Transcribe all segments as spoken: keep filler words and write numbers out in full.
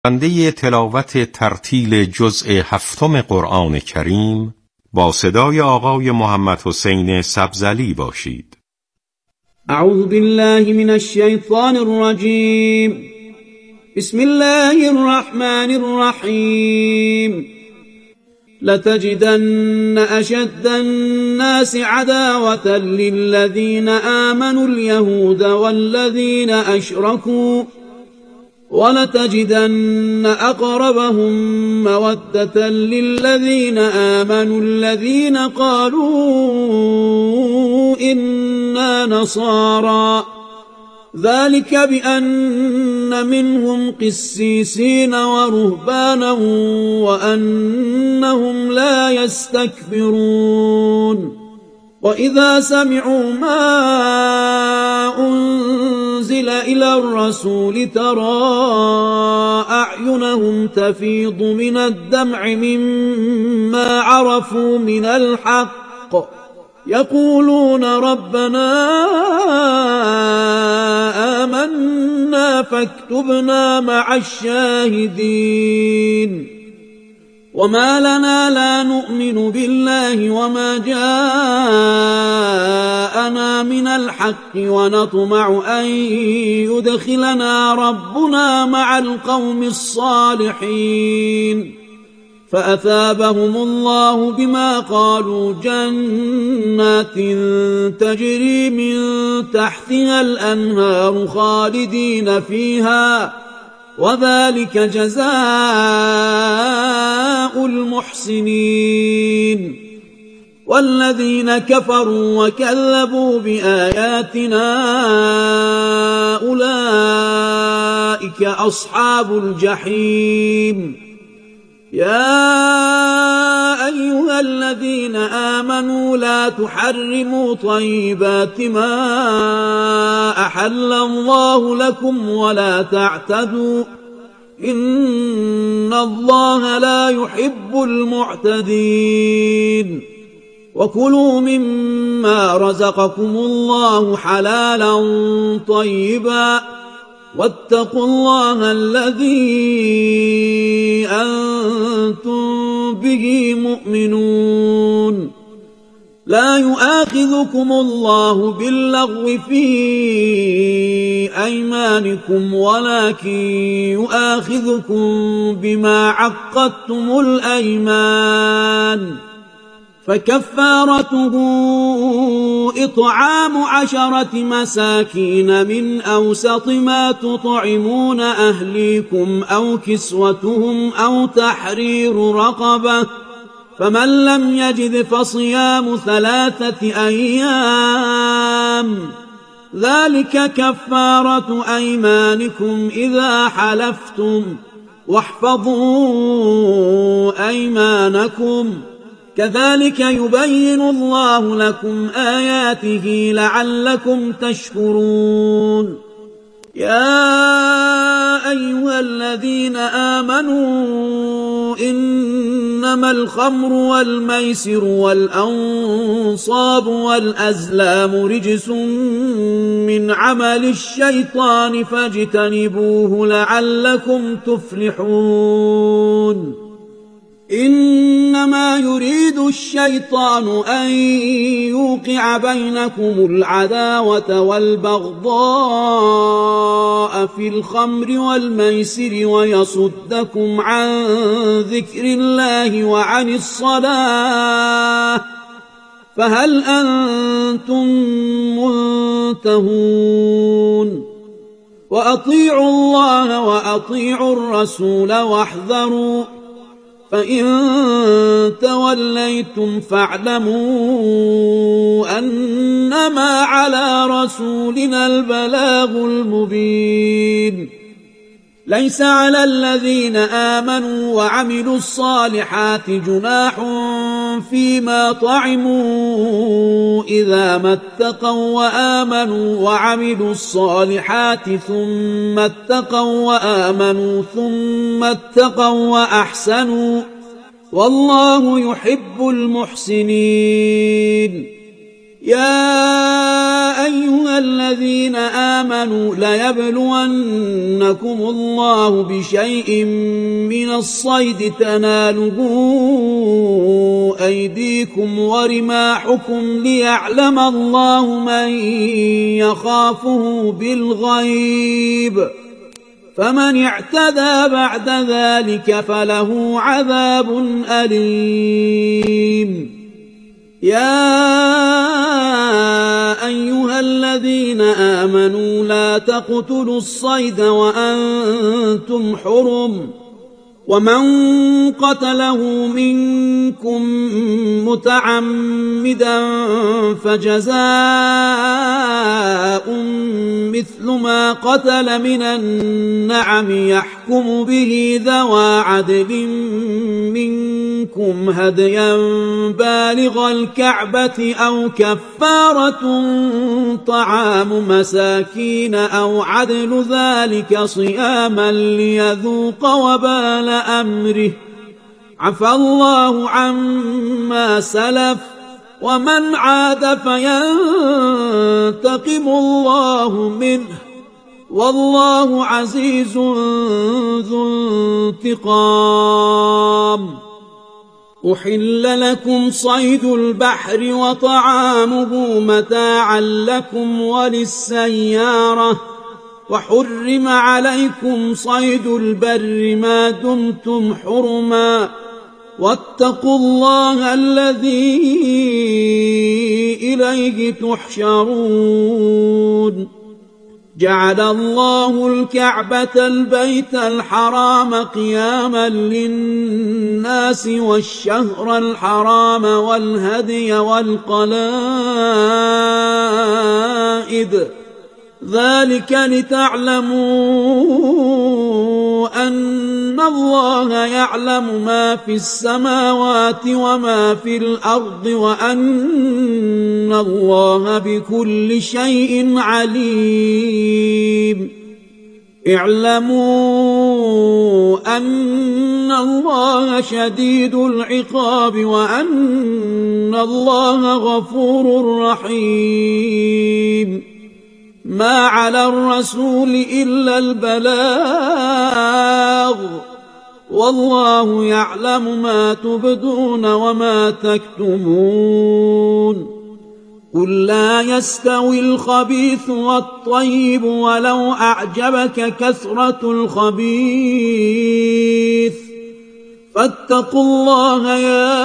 بنده تلاوت ترتیل جزء هفتم قرآن کریم با صدای آقای محمد حسین سبزلی باشید. اعوذ بالله من الشیطان الرجیم. بسم الله الرحمن الرحیم. لتجدن اشد الناس عداوة للذین آمنوا اليهود والذین اشركوا ولتجدن أقربهم مودة للذين آمنوا الذين قالوا إنا نصارى ذلك بأن منهم قسيسين ورهبانا وأنهم لا يستكبرون وإذا سمعوا ما أنزل إلى الرسول ترى أعينهم تفيض من الدمع مما عرفوا من الحق يقولون ربنا آمنا فاكتبنا مع الشاهدين وما لنا لا نؤمن بالله وما جاءنا من الحق ونطمع أن يدخلنا ربنا مع القوم الصالحين فأثابهم الله بما قالوا جنات تجري من تحتها الأنهار خالدين فيها وذلك جزاء المحسنين والذين كفروا وكذبوا بآياتنا أولئك أصحاب الجحيم. يا أيها الذين آمنوا لا تحرموا طيبات ما أحل الله لكم ولا تعتدوا إن الله لا يحب المعتدين وكلوا مما رزقكم الله حلالا طيبا واتقوا الله الذي أنتم به مؤمنون. لا يؤاخذكم الله باللغو في أيمانكم ولكن يؤاخذكم بما عقدتم الأيمان فكفارته إطعام عشرة مساكين من أوسط ما تطعمون أهليكم أو كسوتهم أو تحرير رقبة فمن لم يجد فصيام ثلاثة أيام ذلك كفارة أيمانكم إذا حلفتم واحفظوا أيمانكم كذلك يبين الله لكم آياته لعلكم تشكرون. يا أيها الذين آمنوا إنما الخمر والميسر والأنصاب والأزلام رجس من عمل الشيطان فاجتنبوه لعلكم تفلحون. إنما يريد الشيطان أن يوقع بينكم العداوة والبغضاء في الخمر والميسر ويصدكم عن ذكر الله وعن الصلاة فهل أنتم منتهون. وأطيعوا الله وأطيعوا الرسول واحذروا فإن توليتم فاعلموا أنما على رسولنا البلاغ المبين. ليس على الذين آمنوا وعملوا الصالحات جناح فيما طعموا إذا ما اتقوا وآمنوا وعملوا الصالحات ثم اتقوا وآمنوا ثم اتقوا وأحسنوا والله يحب المحسنين. يا أيها الذين آمنوا ليبلونكم الله بشيء من الصيد تناله أيديكم ورماحكم ليعلم الله من يخافه بالغيب فمن اعتدى بعد ذلك فله عذاب أليم. يا أيها الذين آمنوا لا تقتلوا الصيد وأنتم حرم ومن قتله منكم متعمدا فجزاء مثل ما قتل من النعم يحكم به ذوى عدل منكم هديا بالغ الكعبة أو كفارة طعام مساكين أو عدل ذلك صياما ليذوق وبال أمره عفى الله عما سلف ومن عاد فينتقم الله منه والله عزيز ذو انتقام. أحل لكم صيد البحر وطعامه متاعا لكم وللسيارة وحرم عليكم صيد البر ما دمتم حرما واتقوا الله الذي إليه تحشرون. جعل الله الكعبة البيت الحرام قياما للناس والشهر الحرام والهدي والقلائد ذلك لتعلموا أن الله يعلم ما في السماوات وما في الأرض وأن الله بكل شيء عليم. اعلموا أن الله شديد العقاب وأن الله غفور رحيم. ما على الرسول إلا البلاغ والله يعلم ما تبدون وما تكتمون. قل لا يستوي الخبيث والطيب ولو أعجبك كثرة الخبيث فاتقوا الله يا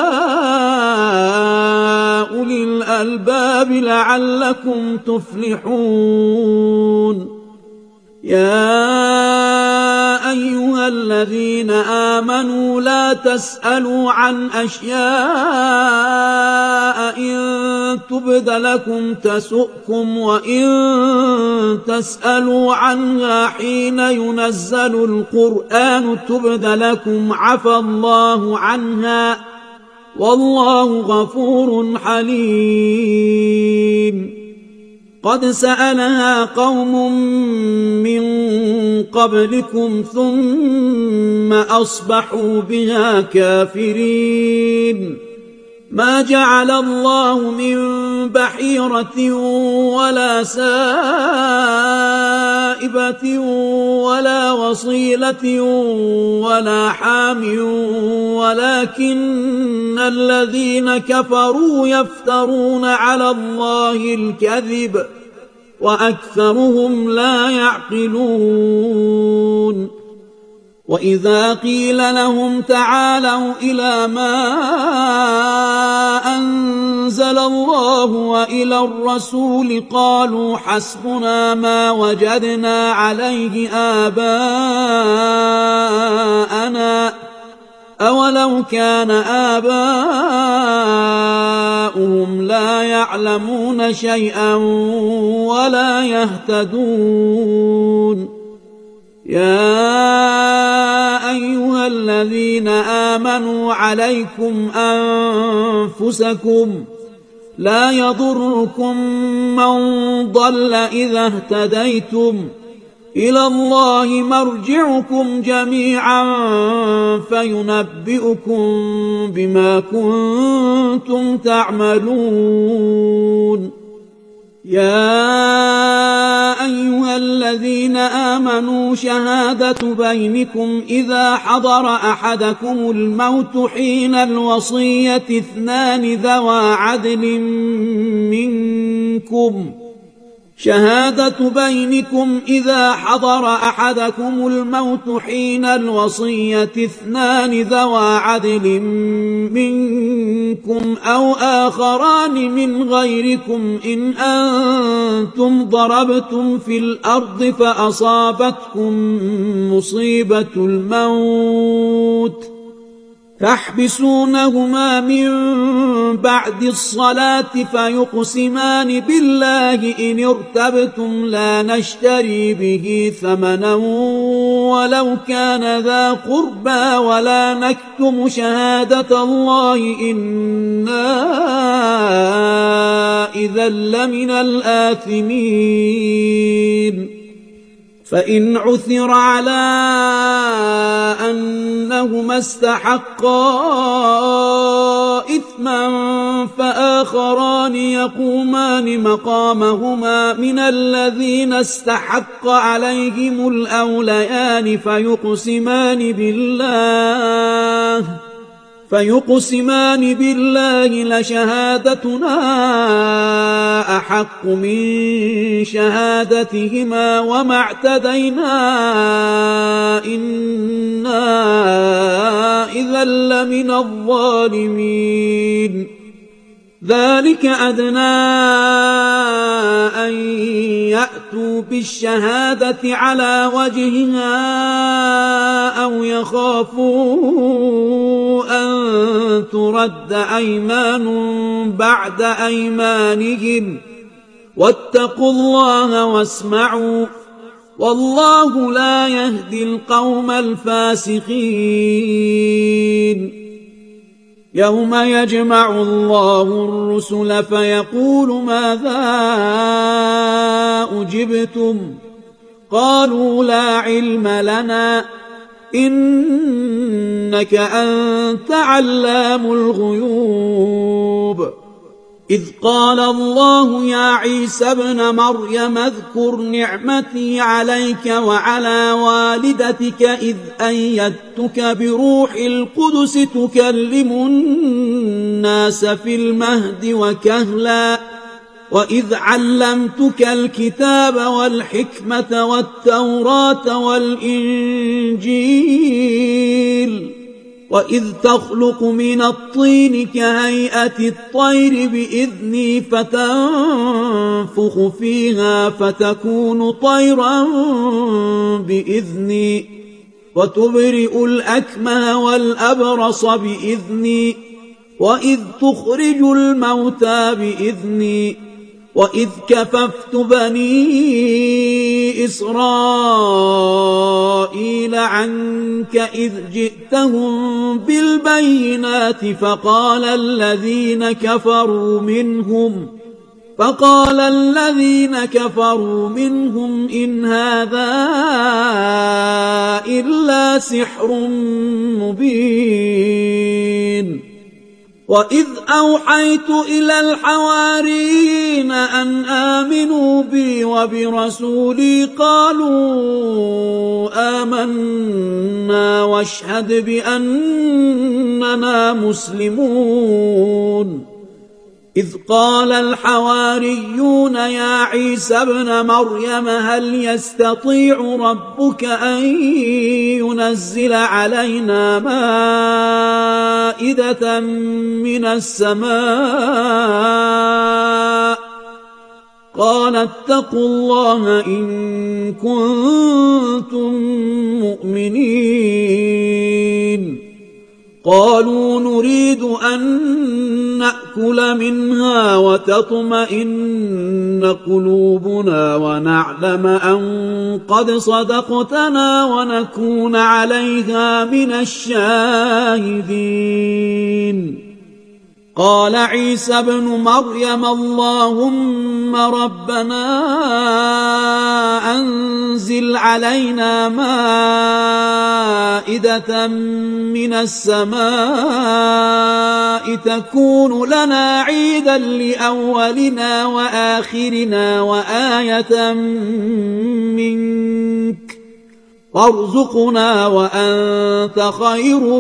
أولي الألباب لعلكم تفلحون. يا أيها الذين آمنوا لا تسألوا عن أشياء إن تبد لكم تسؤكم وإن تسألوا عنها حين ينزل القرآن تبد لكم عفى الله عنها والله غفور حليم. قد سألها قوم من قبلكم ثم أصبحوا بها كافرين. ما جعل الله من بحيرة ولا سائبة ولا وصيلة ولا حام ولكن الذين كفروا يفترون على الله الكذب وأكثرهم لا يعقلون. وإذا قيل لهم تعالوا إلى ما أنزل الله وإلى الرسول قالوا حسبنا ما وجدنا عليه آباءنا أولو كان آباؤهم لا يعلمون شيئا ولا يهتدون. يا أيها الذين آمنوا عليكم أنفسكم لا يضركم من ضل إذا اهتديتم إلى الله مرجعكم جميعا فينبئكم بما كنتم تعملون يا أيها الذين آمنوا شهادة بينكم إذا حضر أحدكم الموت حين الوصية اثنان ذوى عدل منكم شهادة بينكم إذا حضر أحدكم الموت حين الوصية اثنان ذوى عدل منكم أو آخران من غيركم إن أنتم ضربتم في الأرض فأصابتكم مصيبة الموت تحبسونهما من بعد الصلاة فيقسمان بالله إن ارتبتم لا نشتري به ثمنا ولو كان ذا قربى ولا نكتم شهادة الله إنا إذا لمن الآثمين فإن عثر على أنهما استحقا إثما فآخران يقومان مقامهما من الذين استحق عليهم الأوليان فيقسمان بالله فيقسمان بالله لشهادتنا أحق من شهادتهما وما اعتدينا إنا إذا لمن الظالمين ذلك أدنى أن يأتوا بالشهادة على وجهها أو يخافوا أن ترد أيمان بعد أيمانهم واتقوا الله واسمعوا والله لا يهدي القوم الفاسقين يوم يجمع الله الرسل فيقول ماذا أجبتم قالوا لا علم لنا إنك أنت علام الغيوب إذ قال الله يا عيسى ابن مريم اذكر نعمتي عليك وعلى والدتك إذ أيدتك بروح القدس تكلم الناس في المهد وكهلا وإذ علمتك الكتاب والحكمة والتوراة والإنجيل وإذ تخلق من الطين كهيئة الطير بإذني فتنفخ فيها فتكون طيرا بإذني وتبرئ الأكمه والأبرص بإذني وإذ تخرج الموتى بإذني وإذ كففت بني إسرائيل عنك إذ جئتهم بالبينات فقال الذين كفروا منهم فقال الذين كفروا منهم إن هذا إلا سحر مبين وإذ أوحيت إلى الحواريين أن آمنوا بي وبرسولي قالوا آمنا واشهد بأننا مسلمون إذ قال الحواريون يا عيسى ابن مريم هل يستطيع ربك أن ينزل علينا مائدة من السماء قال اتقوا الله إن كنتم مؤمنين قالوا نريد أن نأكل منها وتطمئن قلوبنا ونعلم أن قد صدقتنا ونكون عليها من الشاهدين قال عيسى ابن مريم اللهم ربنا أنزل علينا مائدة من السماء تكون لنا عيدا لأولنا وآخرنا وآية منك وارزقنا وأنت خير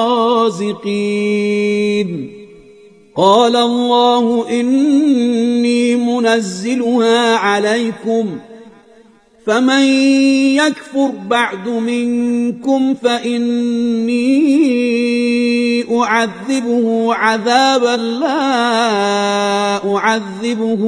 الرازقين. قال الله إني منزلها عليكم فمن يكفر بعد منكم فإني أعذبه عذابا لا أعذبه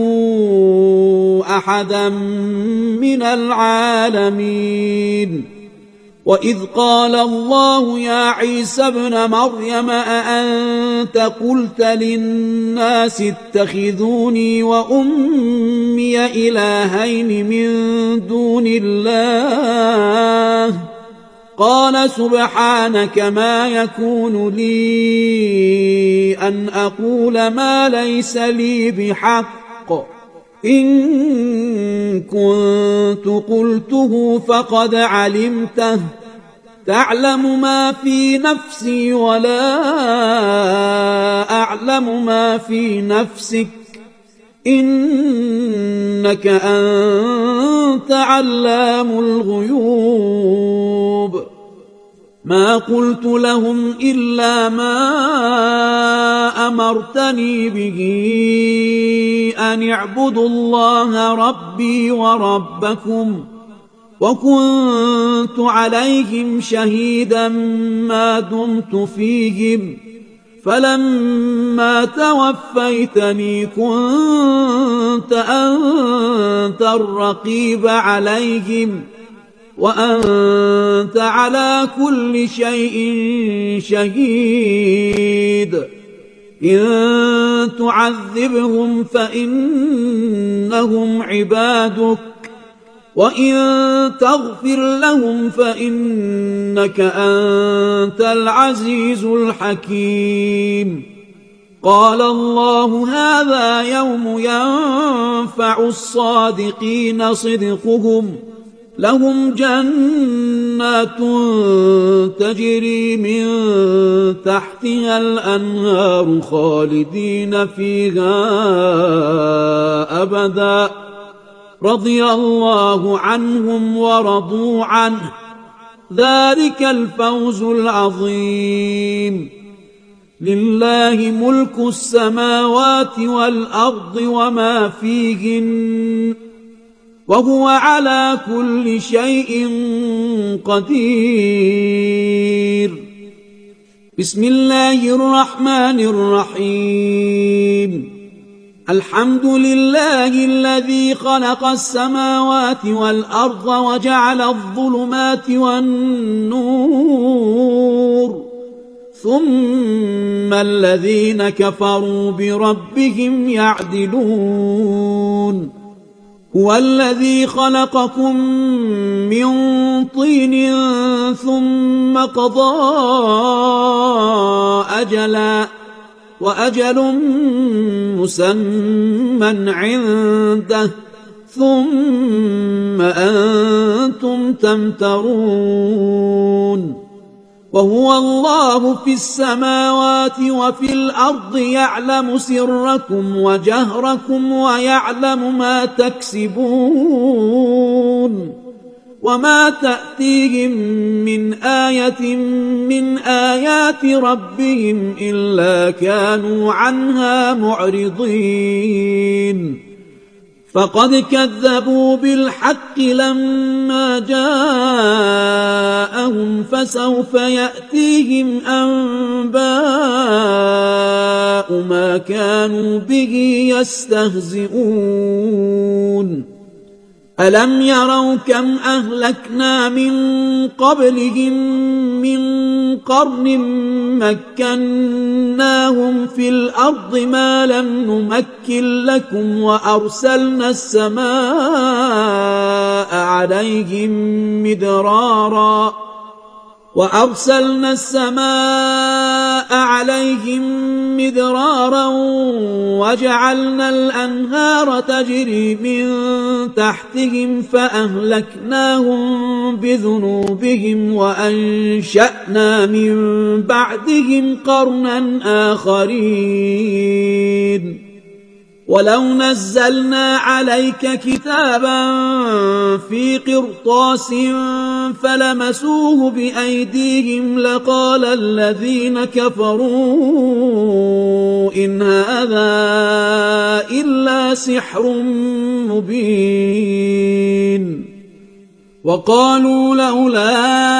أحدا من العالمين. وإذ قال الله يا عيسى ابن مريم أأنت قلت للناس اتخذوني وأمي إلهين من دون الله قال سبحانك ما يكون لي أن أقول ما ليس لي بحق إن كنت قلته فقد علمته تعلم ما في نفسي ولا أعلم ما في نفسك إنك أنت علام الغيوب. ما قلت لهم إلا ما أمرتني به أن اعبدوا الله ربي وربكم وكنت عليهم شهيدا ما دمت فيهم فلما توفيتني كنت أنت الرقيب عليهم وأنت على كل شيء شهيد. إن تعذبهم فإنهم عبادك وإن تغفر لهم فإنك أنت العزيز الحكيم. قال الله هذا يوم ينفع الصادقين صدقهم لهم جنات تجري من تحتها الأنهار خالدين فيها أبدا رضي الله عنهم ورضوا عنه ذلك الفوز العظيم. لله ملك السماوات والأرض وما فيهن وهو على كل شيء قدير. بسم الله الرحمن الرحيم. الحمد لله الذي خلق السماوات والأرض وجعل الظلمات والنور ثم الذين كفروا بربهم يعدلون. هو الذي خلقكم من طين ثم قضى أجلا وأجل مسمى عنده ثم أنتم تمترون. وهو الله في السماوات وفي الأرض يعلم سركم وجهركم ويعلم ما تكسبون وما تأتيهم من آية من آيات ربهم إلا كانوا عنها معرضين. فقد كذبوا بالحق لما جاءهم فسوف يأتيهم أنباء ما كانوا به يستهزئون. ألم يروا كم أهلكنا من قبلهم من قرن مكناهم في الأرض ما لم نمكن لكم وأرسلنا السماء عليهم مدرارا وأرسلنا السماء عليهم مدرارا وجعلنا الأنهار تجري من تحتهم فأهلكناهم بذنوبهم وأنشأنا من بعدهم قرنا آخرين ولو نزلنا عليك كتابا في قرطاس فلمسوه بأيديهم لقال الذين كفروا إن هذا إلا سحر مبين وقالوا لولا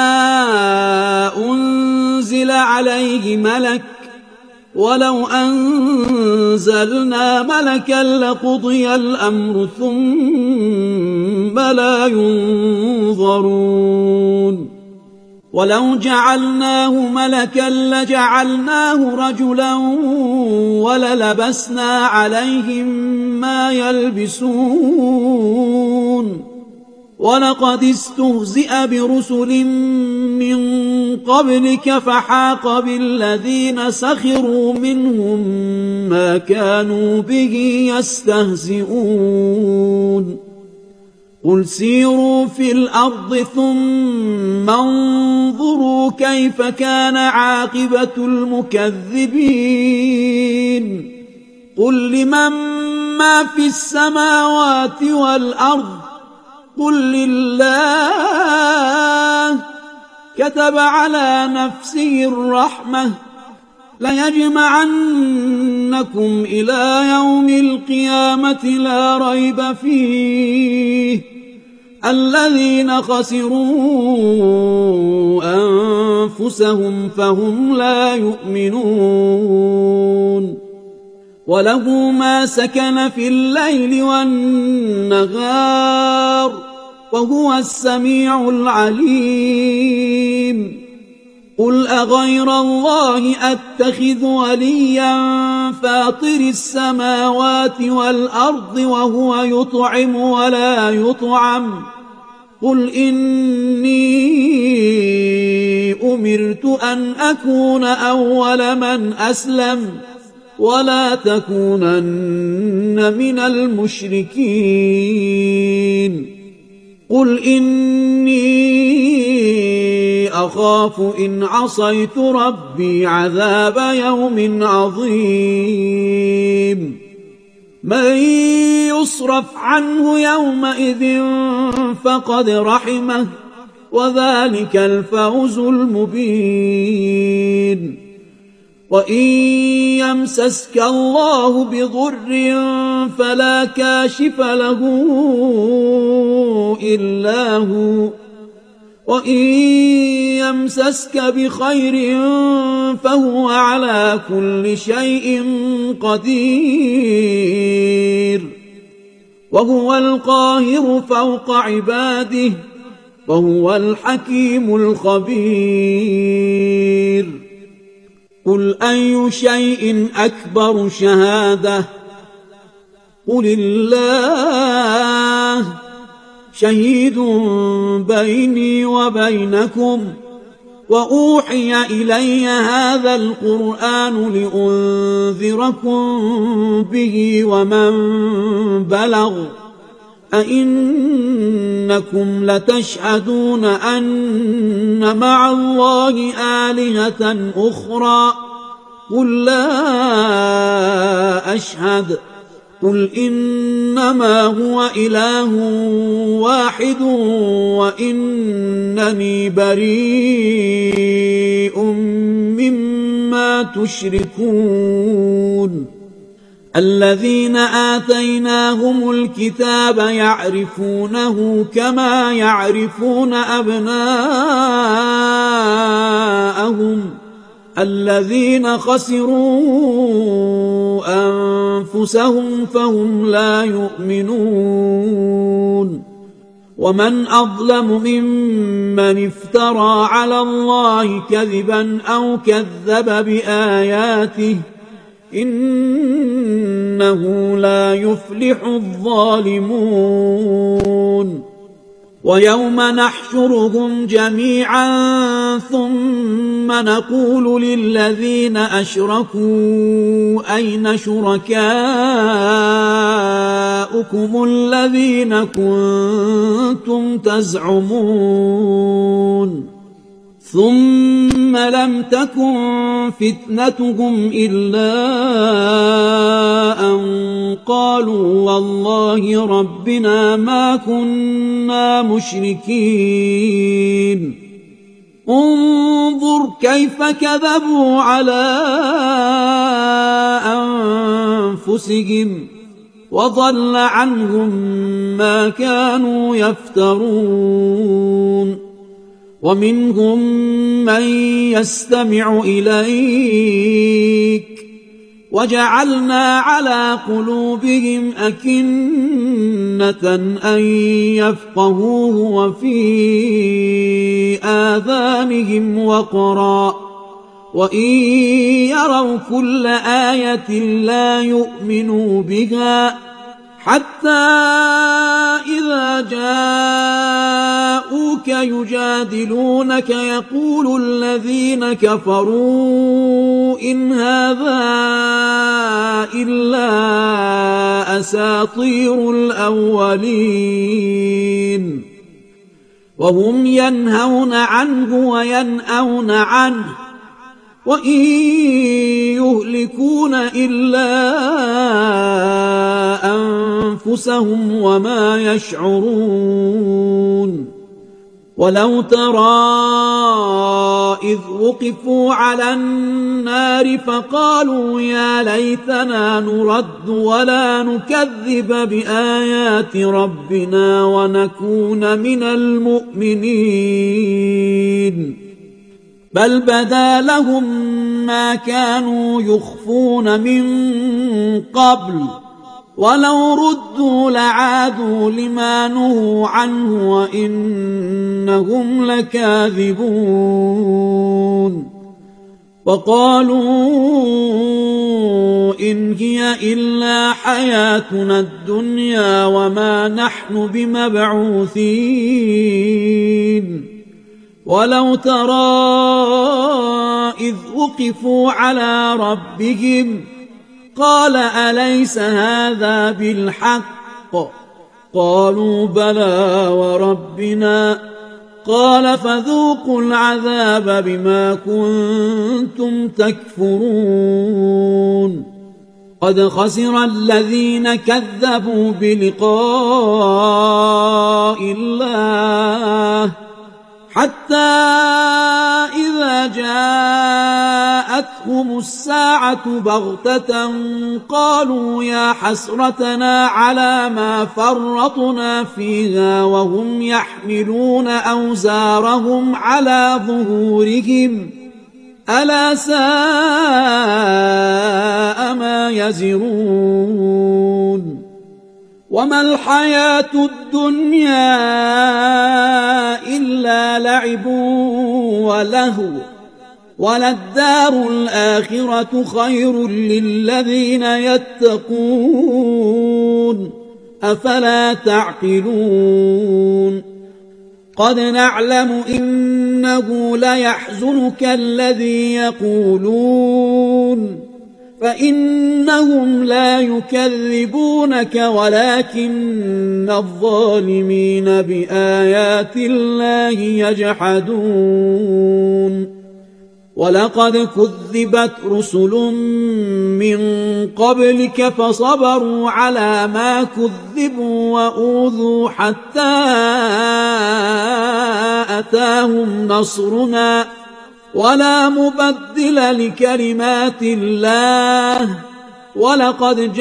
أنزل عليه ملك ولو أنزلنا ملكا لقضي الأمر ثم لا ينظرون ولو جعلناه ملكا لجعلناه رجلا وللبسنا عليهم ما يلبسون ولقد استهزئ برسل من قبلك فحاق بالذين سخروا منهم ما كانوا به يستهزئون قل سيروا في الأرض ثم انظروا كيف كان عاقبة المكذبين قل لمن ما في السماوات والأرض قل لله كتب على نفسه الرحمة ليجمعنكم إلى يوم القيامة لا ريب فيه الذين خسروا أنفسهم فهم لا يؤمنون وله ما سكن في الليل والنهار وهو السميع العليم قل أغير الله أتخذ وليا فاطر السماوات والأرض وهو يطعم ولا يطعم قل إني أمرت أن أكون أول من أسلم ولا تكونن من المشركين قل إني أخاف إن عصيت ربي عذاب يوم عظيم من يصرف عنه يومئذ فقد رحمه وذلك الفوز المبين وإن يمسسك الله بضر فلا كاشف له إلا هو وإن يمسسك بخير فهو على كل شيء قدير وهو القاهر فوق عباده وهو الحكيم الخبير قل أي شيء أكبر شهادة قل الله شهيد بيني وبينكم وأوحي إلي هذا القرآن لأنذركم به ومن بلغ أئنكم لتشهدون أن مع الله آلهة أخرى قل لا أشهد قل إنما هو إله واحد وإنني بريء مما تشركون الذين آتيناهم الكتاب يعرفونه كما يعرفون أبناءهم الذين خسروا أنفسهم فهم لا يؤمنون ومن أظلم ممن افترى على الله كذبا أو كذب بآياته إنه لا يفلح الظالمون ويوم نحشرهم جميعا ثم نقول للذين أشركوا أين شركاؤكم الذين كنتم تزعمون ثم لم تكن فتنتهم إلا أن قالوا والله ربنا ما كنا مشركين انظر كيف كذبوا على أنفسهم وضل عنهم ما كانوا يفترون ومنهم من يستمع إليك وجعلنا على قلوبهم أكنة أن يفقهوه وفي آذانهم وقرا وإن يروا كل آية لا يؤمنوا بها حتى إذا جاءوك يجادلونك يقول الذين كفروا إن هذا إلا أساطير الأولين وهم ينهون عنه وينأون عنه وإن يهلكون إلا أنفسهم وما يشعرون ولو ترى إذ وقفوا على النار فقالوا يا ليتنا نرد ولا نكذب بآيات ربنا ونكون من المؤمنين بل بدا لهم ما كانوا يخفون من قبل ولو ردوا لعادوا لما نهوا عنه وإنهم لكاذبون وقالوا إن هي إلا حياتنا الدنيا وما نحن بمبعوثين ولو ترى إذ وقفوا على ربهم قال أليس هذا بالحق قالوا بلى وربنا قال فذوقوا العذاب بما كنتم تكفرون قد خسر الذين كذبوا بلقاء الله حتى إذا جاءتهم الساعة بغتة قالوا يا حسرتنا على ما فرطنا فيها وهم يحملون أوزارهم على ظهورهم ألا ساء ما يزرون وما الحياة الدنيا إلا لعب ولهو وللدار الآخرة خير للذين يتقون أفلا تعقلون قد نعلم إنه ليحزنك الذي يقولون فإنهم لا يكذبونك ولكن الظالمين بآيات الله يجحدون ولقد كذبت رسل من قبلك فصبروا على ما كذبوا وأوذوا حتى أتاهم نصرنا ولا مبدل لكلمات الله ولقد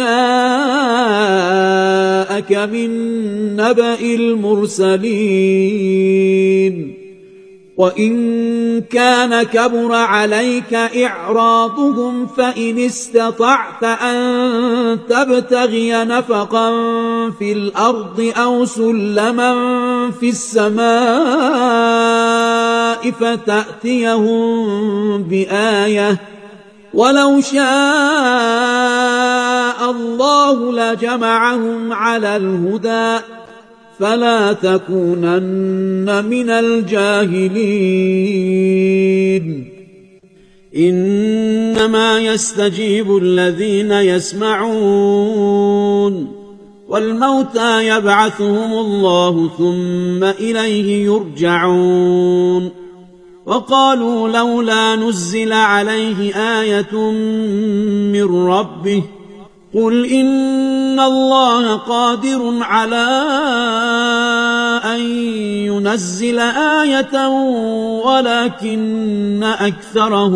جاءك من نبأ المرسلين وإن كان كبر عليك إعراضهم فإن استطعت أن تبتغي نفقا في الأرض أو سلما في السماء فتأتيهم بآية ولو شاء الله لجمعهم على الهدى فلا تكونن من الجاهلين إنما يستجيب الذين يسمعون والموتى يبعثهم الله ثم إليه يرجعون وقالوا لولا نزل عليه آية من ربه قل إن الله قادر على أن ينزل آية ولكن أكثرهم